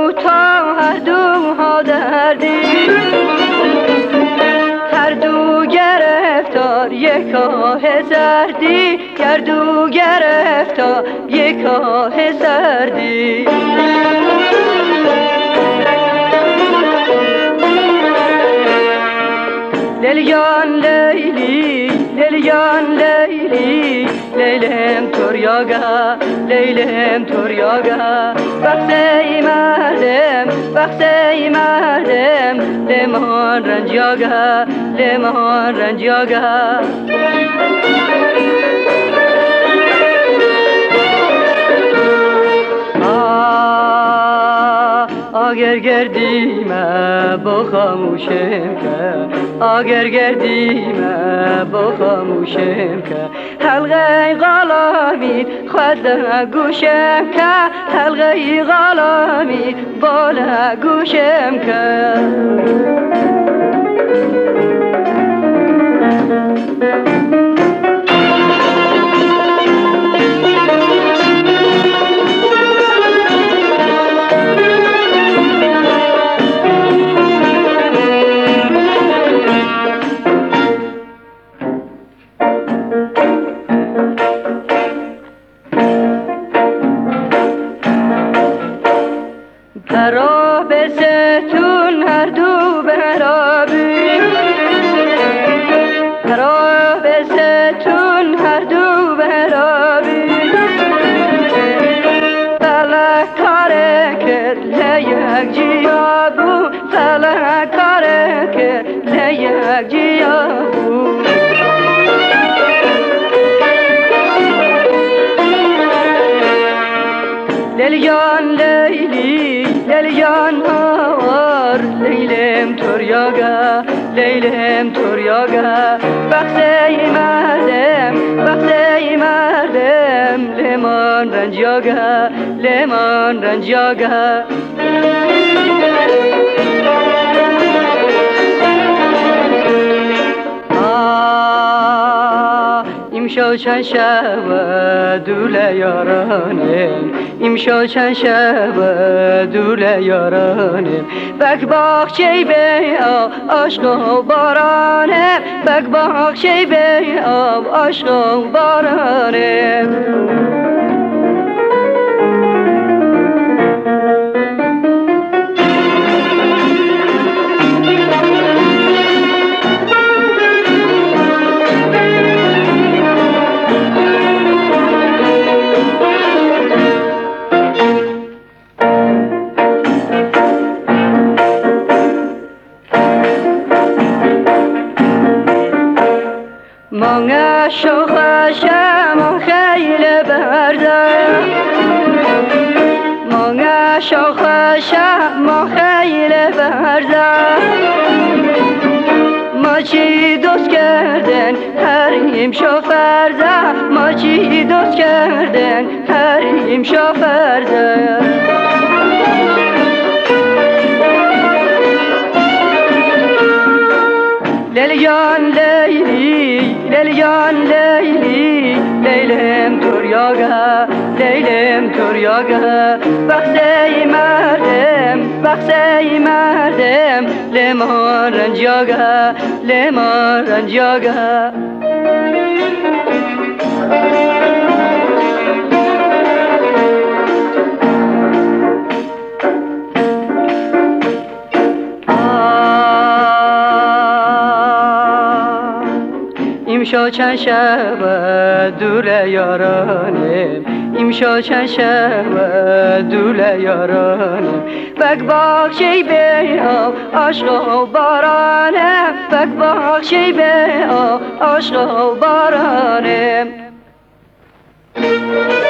تا هر دو ها دردی، هر دو گرفتار یک آه سردی، گردو گرفتار یک آه سردی. لیلیان لیلی لیلیان لیلی، لیلم توریاگا لیلم توریاگا، وقتی مردم وقتی مردم، لمان رنجیاگا لمان رنجیاگا. اگر گردیم با خاموشم که، اگر گردیم با خاموشم که، حلقه غلامی خود گوشم که، حلقه غلامی بالا گوشم که. براب ستون هر دو برابی، براب ستون هر دو برابی، فلک کاره کرد لیک جیابو، فلک کاره کرد لیک جیابو. لیلیان لیلی لیلیان هوار، لیلم توریاگا لیلم توریاگا، وقتی مردم وقتی مردم، لمان رنجیاگا لمان رنجیاگا. امشو چند شب دوله یارانم، امشو چند شب دوله یارانم، بک باغچه به آب عشق و بارانم، بک باغچه به آب عشق و بارانم. många شاخشم خیلی بردم، många شاخشم خیلی بردم، ما چی دوست کردن حریم شافرده، ما چی دوست کردن حریم شافرده. لیلیان لیلی لیلیان لیلی، لیلم توریاگا لیلم توریاگا، وقتی مردم وقتی مردم، لمان رنجیاگا لمان رنجیاگا. امشو چند شب دوله یارانم، امشو چند شب دوله یارانم، بک باغچه به آب عشق و بارانم، بک باغچه به آب عشق و بارانم.